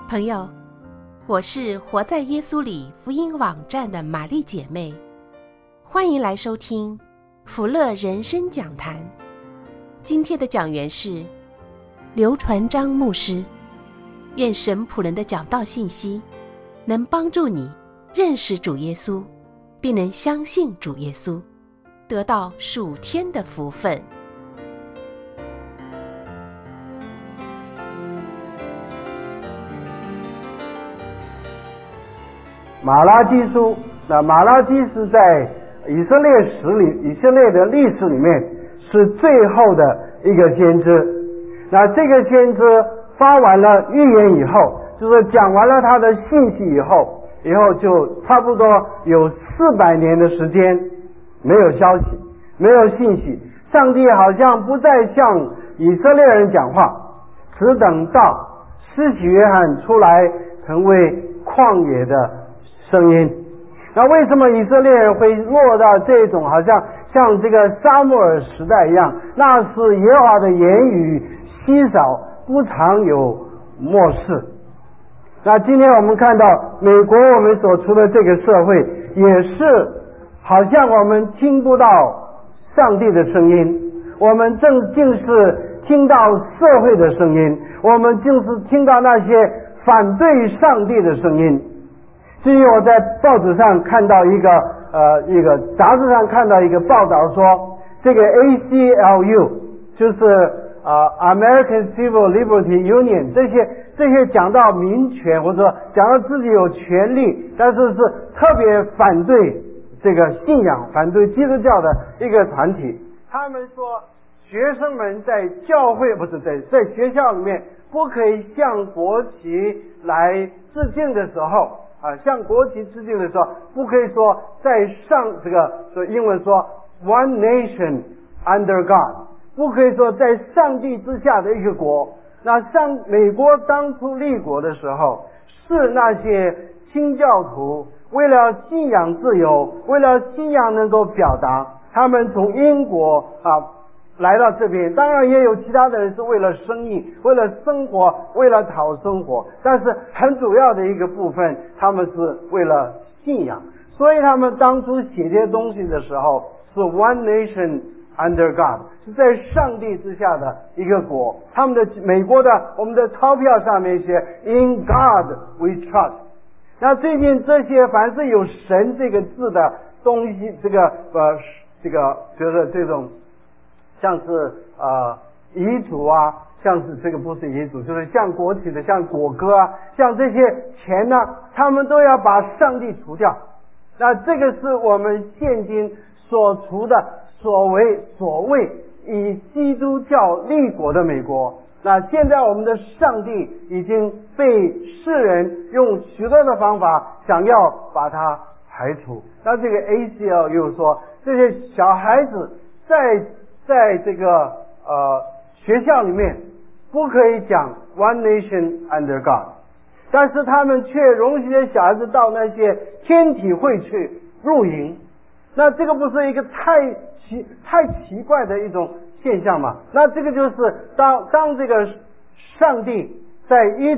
朋友，我是活在耶稣里福音网站的玛丽姐妹，欢迎来收听福乐人生讲坛。今天的讲员是刘传章牧师。愿神仆人的讲道信息能帮助你认识主耶稣，并能相信主耶稣，得到属天的福分。 马拉基书，那马拉基是在以色列的历史里面是最后的一个先知。那这个先知发完了预言以后，就是讲完了他的信息以后就差不多有400年的时间没有消息，没有信息，上帝好像不再向以色列人讲话，只等到施洗约翰出来成为旷野的声音。那为什么以色列人会落到这种好像这个撒母耳时代一样？那是耶和华的言语稀少，不常有默示。那今天我们看到美国我们所处的这个社会，也是好像我们听不到上帝的声音，我们竟是听到社会的声音，我们竟是听到那些反对上帝的声音。至于我在报纸上看到一个杂志上看到一个报道说，这个 ACLU 就是American Civil Liberty Union， 这些讲到民权或者说讲到自己有权利，但是特别反对这个信仰，反对基督教的一个团体。他们说学生们在教会在学校里面不可以向国旗来致敬的时候向国旗致敬的时候，不可以说在说英文说 One Nation Under God， 不可以说在上帝之下的一个国。那美国当初立国的时候，是那些清教徒为了信仰自由，为了信仰能够表达，他们从英国来到这边，当然也有其他的人是为了生意，为了生活，为了讨生活，但是很主要的一个部分，他们是为了信仰。所以他们当初写这些东西的时候，是 One Nation Under God， 是在上帝之下的一个国。他们的美国的我们的钞票上面写 In God We Trust。 那最近这些凡是有神这个字的东西，就是这种像是遗嘱啊，像是这个不是遗嘱，就是像国旗的，像国歌啊，像这些钱呢，他们都要把上帝除掉。那这个是我们现今所除的所谓以基督教立国的美国。那现在我们的上帝已经被世人用许多的方法想要把它排除。那这个 ACLU 说，这些小孩子在这个学校里面不可以讲 One Nation Under God， 但是他们却容许小孩子到那些天体会去露营。那这个不是一个太奇怪的一种现象吗？那这个就是当这个上帝在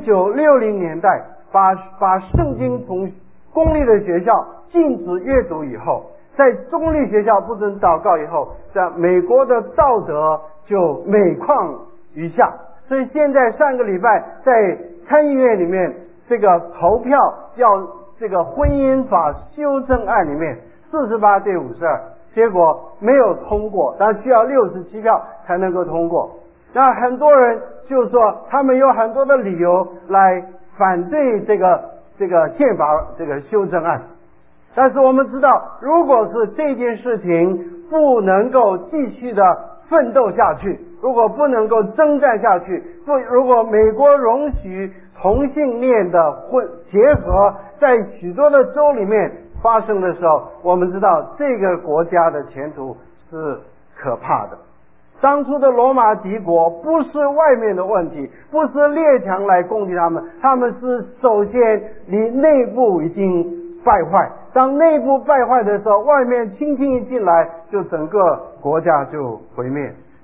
1960年代把圣经从公立的学校禁止阅读以后，在公立学校不准祷告以后，在美国的道德就每况愈下。所以现在上个礼拜在参议院里面这个投票要这个婚姻法修正案里面48对52，结果没有通过，但需要67票才能够通过。那很多人就说他们有很多的理由来反对这个宪法这个修正案。但是我们知道，如果是这件事情不能够继续的奋斗下去，如果不能够征战下去，如果美国容许同性恋的结合在许多的州里面发生的时候，我们知道这个国家的前途是可怕的。当初的罗马帝国不是外面的问题，不是列强来攻击他们，他们是首先你内部已经败坏，当内部败坏的时候，外面轻轻一进来，就整个国家就毁灭。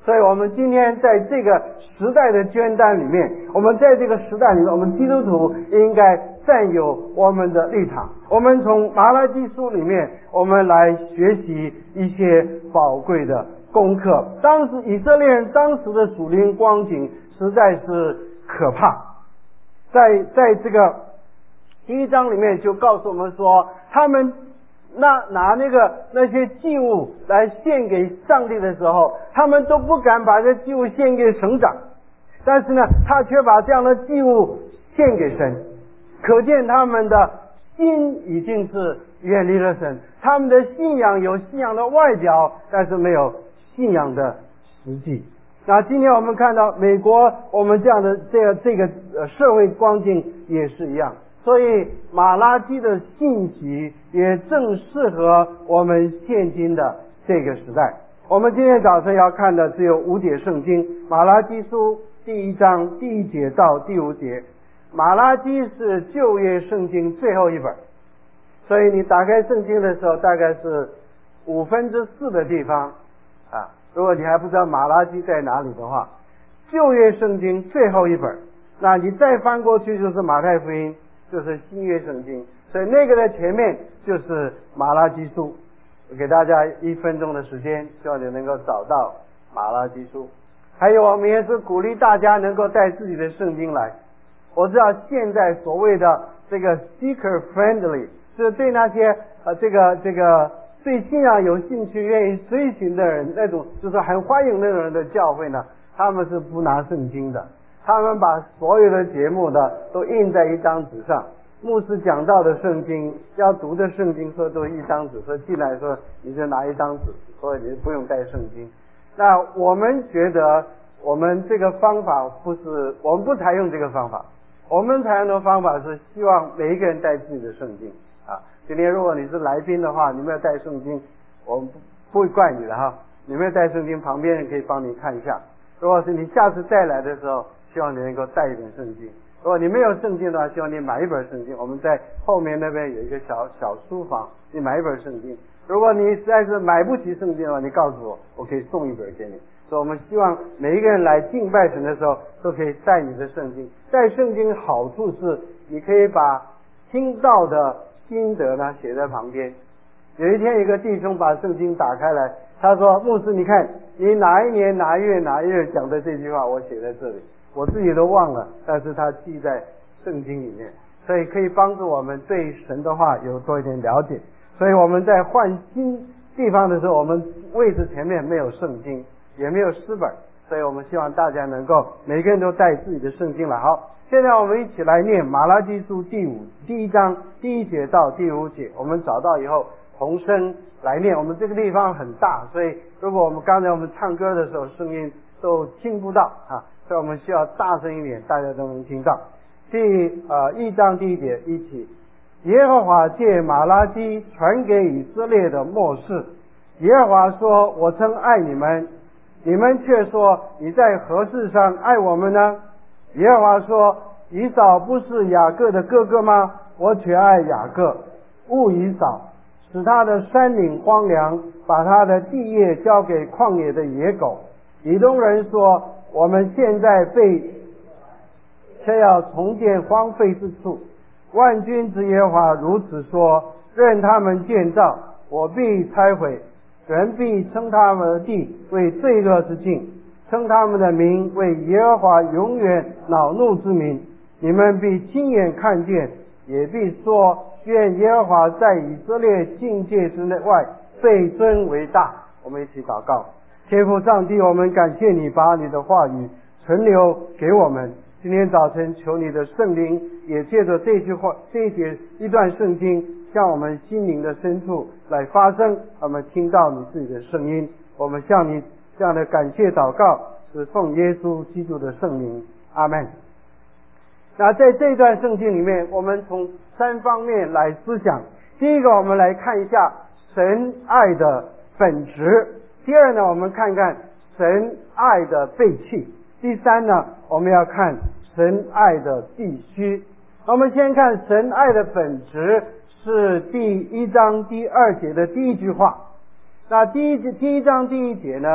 所以我们今天在这个时代的捐单里面，我们在这个时代里面，我们基督徒应该占有我们的立场。我们从马拉基书里面，我们来学习一些宝贵的功课。当时以色列人当时的属灵光景实在是可怕。在这个第一章里面就告诉我们说，他们拿那些祭物来献给上帝的时候，他们都不敢把这祭物献给省长，但是呢，他却把这样的祭物献给神，可见他们的心已经是远离了神，他们的信仰有信仰的外表，但是没有信仰的实际。那今天我们看到美国我们这样的这个社会光景也是一样，所以马拉基的信息也正适合我们现今的这个时代。我们今天早晨要看的只有5节圣经，马拉基书第1章第1节到第5节。马拉基是旧约圣经最后一本，所以你打开圣经的时候大概是4/5的地方啊。如果你还不知道马拉基在哪里的话，旧约圣经最后一本，那你再翻过去就是马太福音，就是新约圣经，所以那个的前面就是马拉基书。我给大家1分钟的时间，希望你能够找到马拉基书。还有我们也是鼓励大家能够带自己的圣经来。我知道现在所谓的这个 seeker friendly 是对那些这个对信仰有兴趣愿意追寻的人，那种就是很欢迎那种人的教会呢，他们是不拿圣经的，他们把所有的节目的都印在一张纸上，牧师讲到的圣经要读的圣经说都一张纸，说进来说你就拿一张纸，所以你不用带圣经。那我们觉得我们这个方法我们不采用这个方法，我们采用的方法是希望每一个人带自己的圣经啊。今天如果你是来宾的话，你没有带圣经，我们不会怪你的哈。你没有带圣经，旁边人可以帮你看一下。如果是你下次再来的时候，希望你能够带一点圣经。如果你没有圣经的话，希望你买一本圣经。我们在后面那边有一个小书房，你买一本圣经。如果你实在是买不起圣经的话，你告诉我，我可以送一本给你。所以我们希望每一个人来敬拜神的时候，都可以带你的圣经。带圣经好处是，你可以把听到的心得呢写在旁边。有一天一个弟兄把圣经打开来，他说，牧师你看你哪一年哪一月哪一日讲的这句话我写在这里，我自己都忘了，但是他记在圣经里面，所以可以帮助我们对神的话有多一点了解。所以我们在换新地方的时候，我们位置前面没有圣经也没有诗本，所以我们希望大家能够每个人都带自己的圣经来。好，现在我们一起来念马拉基书第1章第1节到第5节，我们找到以后同声来念。我们这个地方很大，所以如果我们刚才我们唱歌的时候声音都听不到啊，所以我们需要大声一点，大家都能听到。1章第1节，一起。耶和华借马拉基传给以色列的末世，耶和华说，我曾爱你们，你们却说你在何事上爱我们呢？耶和华说，以扫不是雅各的哥哥吗？我却爱雅各，恶以扫，使他的山岭荒凉，把他的地业交给旷野的野狗。以东人说，我们现在却要重建荒废之处。万军之耶和华如此说，任他们建造，我必拆毁，人必称他们的地为罪恶之境，称他们的名为耶和华永远恼怒之名。你们必亲眼看见，也必说，愿耶和华在以色列境界之内外被尊为大。我们一起祷告。天父上帝，我们感谢你把你的话语存留给我们。今天早晨求你的圣灵也借着这句话一段圣经向我们心灵的深处来发声，我们听到你自己的声音。我们向你这样的感谢祷告是奉耶稣基督的圣名，阿们。那在这段圣经里面，我们从3方面来思想。第一个，我们来看一下神爱的本质。第二呢，我们看看神爱的背弃。第三呢，我们要看神爱的必须。我们先看神爱的本质，是第1章第2节的第一句话。那第一章第1节呢，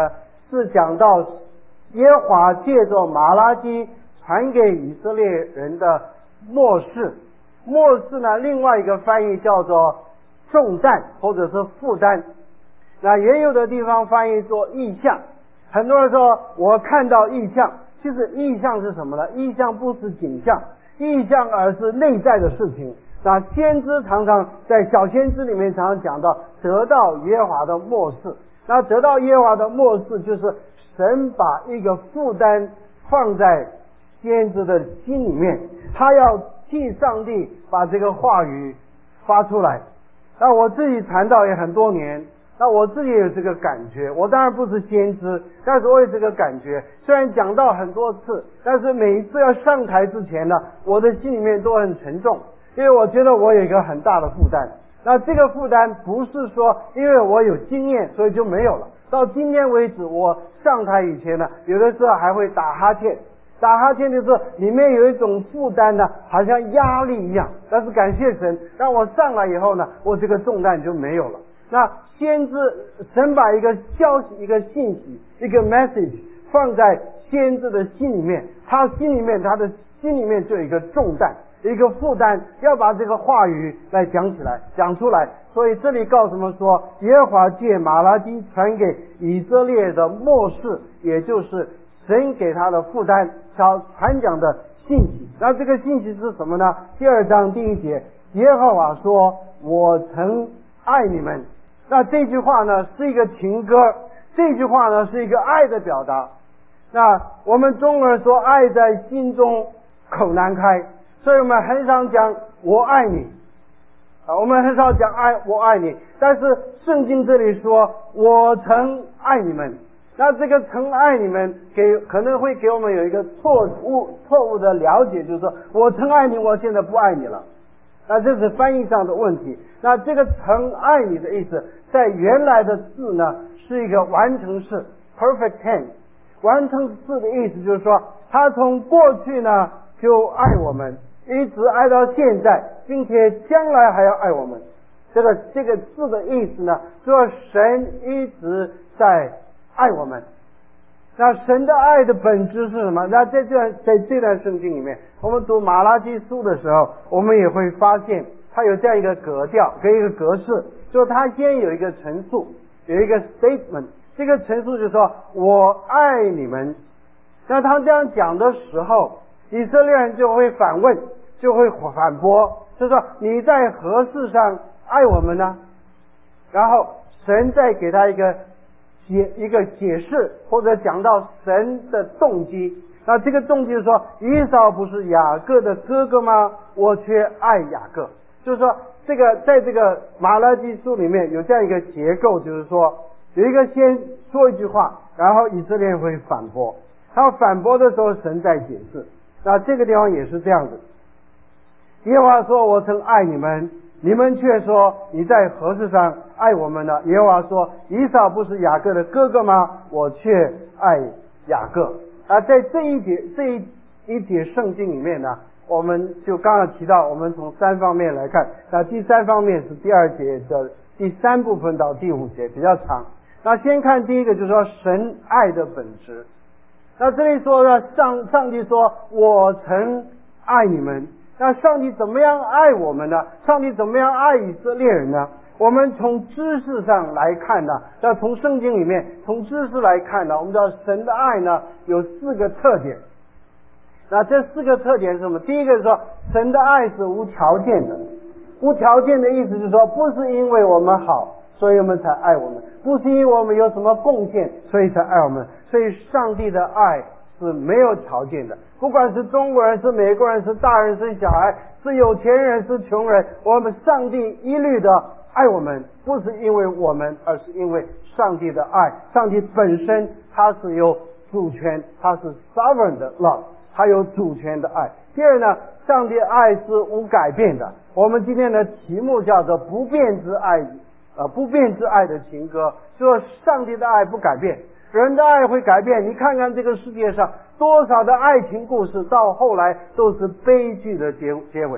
是讲到耶和华借着马拉基传给以色列人的默示。默示呢，另外一个翻译叫做重担或者是负担。那也有的地方翻译作异象。很多人说我看到异象，其实异象是什么呢？异象不是景象，异象而是内在的事情。那先知常常在小先知里面常常讲到得到耶和华的默示。那得到耶和华的默示，就是神把一个负担放在先知的心里面，他要替上帝把这个话语发出来。那我自己传道也很多年，那我自己也有这个感觉。我当然不是先知，但是我有这个感觉。虽然讲到很多次，但是每一次要上台之前呢，我的心里面都很沉重，因为我觉得我有一个很大的负担。那这个负担不是说因为我有经验所以就没有了。到今天为止，我上台以前呢，有的时候还会打哈欠。打哈欠就是里面有一种负担呢，好像压力一样。但是感谢神，让我上来以后呢，我这个重担就没有了。那先知神把一个消息、一个信息、一个 message 放在先知的心里面，他的心里面就有一个重担，一个负担，要把这个话语来讲起来、讲出来。所以这里告诉我们说，耶和华借马拉基传给以色列的默示，也就是神给他的负担，传讲的信息。那这个信息是什么呢？第2章第1节，耶和华说：“我曾爱你们。”那这句话呢是一个情歌，这句话呢是一个爱的表达。那我们中国人说爱在心中口难开，所以我们很少讲我爱你我们很少讲我爱你。但是圣经这里说我曾爱你们，那这个曾爱你们可能会给我们有一个错误的了解，就是说我曾爱你，我现在不爱你了。那这是翻译上的问题。那这个曾爱你的意思，在原来的字呢是一个完成式 perfect tense。 完成式的意思就是说，他从过去呢就爱我们，一直爱到现在，并且将来还要爱我们。这个字的意思呢，说神一直在爱我们。那神的爱的本质是什么？那在这段圣经里面，我们读马拉基书的时候，我们也会发现它有这样一个格调跟一个格式，就是它先有一个陈述，有一个 statement。 这个陈述就是说我爱你们。那他这样讲的时候，以色列人就会反问，就会反驳，就是说你在何事上爱我们呢？然后神再给他一个解释，或者讲到神的动机。那这个动机是说，以扫不是雅各的哥哥吗？我却爱雅各。就是说这个在这个马拉基书里面有这样一个结构，就是说有一个先说一句话，然后以色列人会反驳，他反驳的时候神在解释。那这个地方也是这样子，耶和华说我曾爱你们，你们却说你在何事上爱我们呢？耶和华说以扫不是雅各的哥哥吗？我却爱雅各。在这一节圣经里面呢，我们就刚刚提到，我们从3方面来看。那第3方面是第2节的第3部分到第5节，比较长。那先看第一个，就是说神爱的本质。那这里说呢，上帝说我曾爱你们。那上帝怎么样爱我们呢？上帝怎么样爱以色列人呢？我们从知识上来看呢，要从圣经里面从知识来看呢，我们知道神的爱呢有4个特点。那这4个特点是什么？第一个是说神的爱是无条件的。无条件的意思就是说，不是因为我们好所以我们才爱我们，不是因为我们有什么贡献所以才爱我们。所以上帝的爱是没有条件的，不管是中国人是美国人是大人是小孩是有钱人是穷人，我们上帝一律的爱我们，不是因为我们，而是因为上帝的爱。上帝本身他是有主权，他是 sovereign 的 love， 他有主权的爱。第二呢，上帝的爱是无改变的。我们今天的题目叫做不变之爱，不变之爱的情歌，就是上帝的爱不改变，人的爱会改变。你看看这个世界上多少的爱情故事到后来都是悲剧的结尾。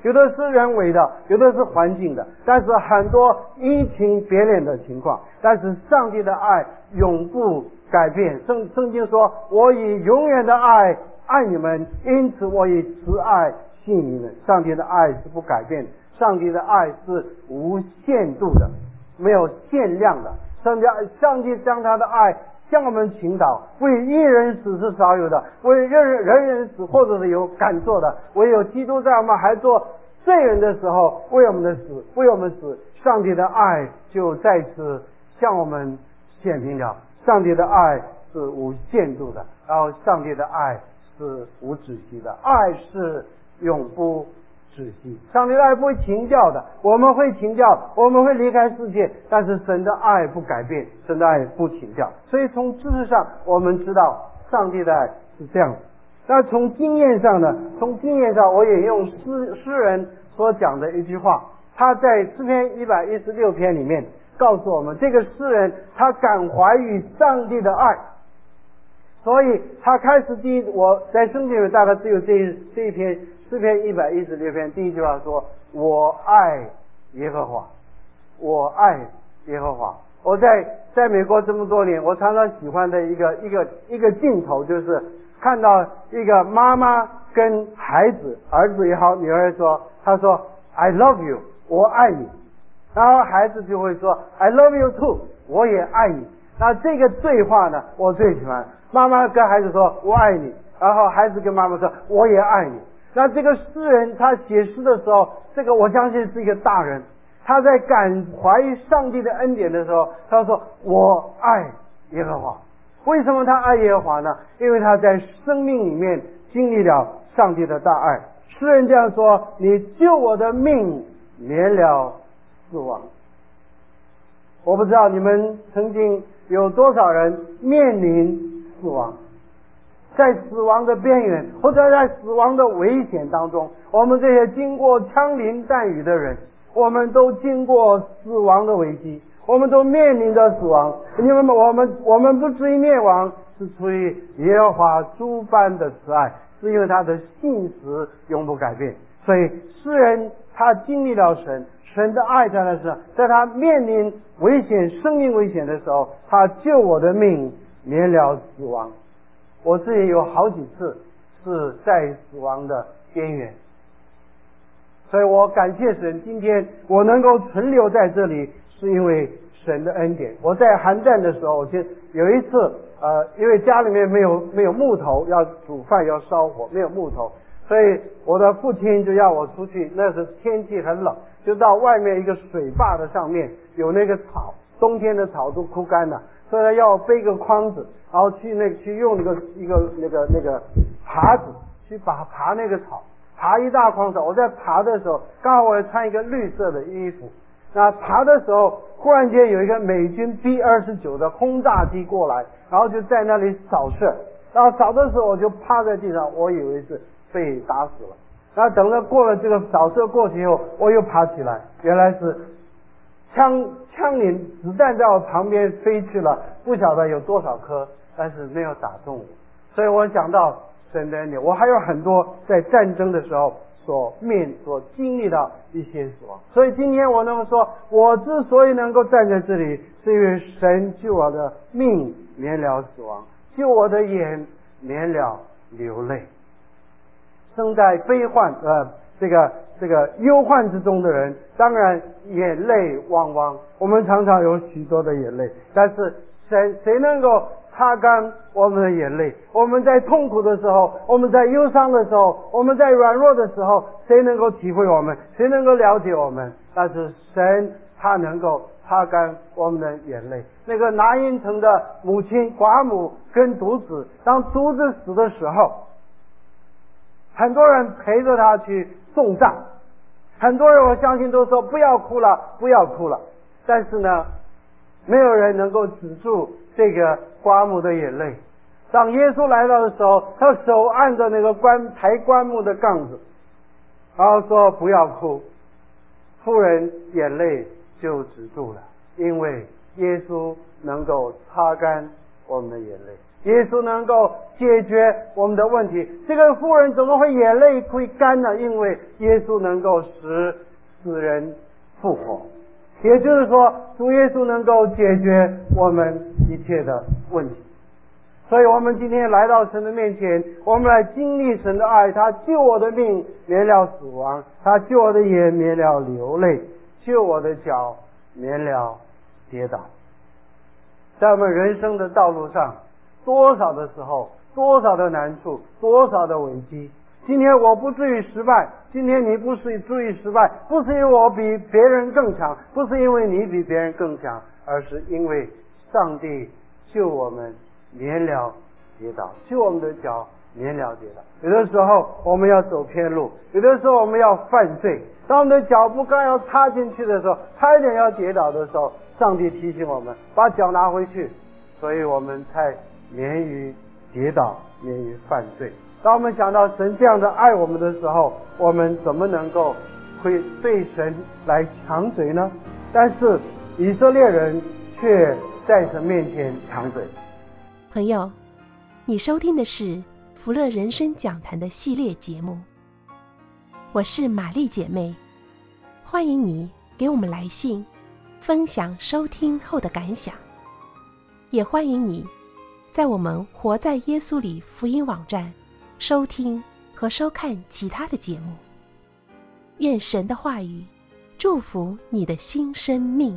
有的是人为的，有的是环境的，但是很多移情别恋的情况。但是上帝的爱永不改变。圣经说：“我以永远的爱爱你们，因此我以慈爱信你们。”上帝的爱是不改变的，上帝的爱是无限度的，没有限量的。上帝将他的爱向我们倾倒，为一人死是少有的，为人死或者是有敢做的，唯有基督在我们还做罪人的时候为我们死，上帝的爱就再次向我们显明了。上帝的爱是无限度的，然后上帝的爱是无止息的，爱是永不止息。上帝的爱不会停掉的，我们会停掉，我们会离开世界，但是神的爱不改变，神的爱不停掉。所以从知识上我们知道上帝的爱是这样的。那从经验上呢？我也用诗人所讲的一句话，他在诗篇116篇里面告诉我们，这个诗人他感怀于上帝的爱，所以他开始我在圣经里大概只有这一篇诗篇116篇第一句话说：“我爱耶和华，我爱耶和华。”我在美国这么多年，我常常喜欢的一个镜头就是看到一个妈妈跟孩子，儿子也好，女儿说，他说 I love you， 我爱你，然后孩子就会说 I love you too， 我也爱你。那这个对话呢，我最喜欢。妈妈跟孩子说我爱你，然后孩子跟妈妈说我也爱你。那这个诗人他写诗的时候，这个我相信是一个大人，他在感怀上帝的恩典的时候，他说我爱耶和华。为什么他爱耶和华呢？因为他在生命里面经历了上帝的大爱。诗人这样说：你救我的命，免了死亡。我不知道你们曾经有多少人面临死亡，在死亡的边缘，或者在死亡的危险当中。我们这些经过枪林弹雨的人，我们都经过死亡的危机，我们都面临着死亡。因为我们不至于灭亡，是出于耶和华诸般的慈爱，是因为他的信实永不改变。所以诗人他经历了神的爱在他身上，在他面临危险、生命危险的时候，他救我的命，免了死亡。我自己有好几次是在死亡的边缘，所以我感谢神，今天我能够存留在这里，是因为神的恩典。我在韩战的时候，有一次因为家里面没有木头，要煮饭要烧火，没有木头，所以我的父亲就要我出去，那时天气很冷，就到外面一个水坝的上面有那个草，冬天的草都枯干了，所以要背个筐子，然后去用那个耙子去爬那个草，爬一大筐草。我在爬的时候，刚好我穿一个绿色的衣服，那爬的时候忽然间有一个美军 B-29的轰炸机过来，然后就在那里扫射，然后扫的时候我就趴在地上，我以为是被打死了。然后等了过了这个扫射过去以后，我又爬起来，原来是枪林子弹在我旁边飞去了，不晓得有多少颗，但是没有打中我。所以我想到神的恩典，我还有很多在战争的时候所经历到一些死亡。所以今天我能够说，我之所以能够站在这里，是因为神救我的命，免了死亡，救我的眼，免了流泪。生在悲患这个忧患之中的人，当然眼泪汪汪，我们常常有许多的眼泪，但是谁能够擦干我们的眼泪？我们在痛苦的时候，我们在忧伤的时候，我们在软弱的时候，谁能够体会我们？谁能够了解我们？但是神他能够擦干我们的眼泪。那个拿因城的母亲寡母跟独子，当独子死的时候，很多人陪着他去送葬，很多人我相信都说不要哭了，不要哭了。但是呢，没有人能够止住这个寡母的眼泪。当耶稣来到的时候，他手按着那个抬棺木的杠子，然后说不要哭，妇人眼泪就止住了，因为耶稣能够擦干我们的眼泪，耶稣能够解决我们的问题。这个妇人怎么会眼泪会干呢？因为耶稣能够使死人复活，也就是说主耶稣能够解决我们一切的问题。所以我们今天来到神的面前，我们来经历神的爱，他救我的命免了死亡，他救我的眼免了流泪，救我的脚免了跌倒。在我们人生的道路上，多少的时候，多少的难处，多少的危机。今天我不至于失败，今天你不是至于失败，不是因为我比别人更强，不是因为你比别人更强，而是因为上帝救我们免了跌倒，救我们的脚免了跌倒。有的时候我们要走偏路，有的时候我们要犯罪，当我们的脚步刚要插进去的时候，差一点要跌倒的时候，上帝提醒我们把脚拿回去，所以我们才免于跌倒，免于犯罪。当我们想到神这样的爱我们的时候，我们怎么能够会对神来抢嘴呢？但是以色列人却在神面前抢嘴。 朋友，你收听的是福乐人生讲坛的系列节目，我是玛丽姐妹，欢迎你给我们来信分享收听后的感想，也欢迎你在我们活在耶稣里福音网站收听和收看其他的节目。愿神的话语祝福你的新生命。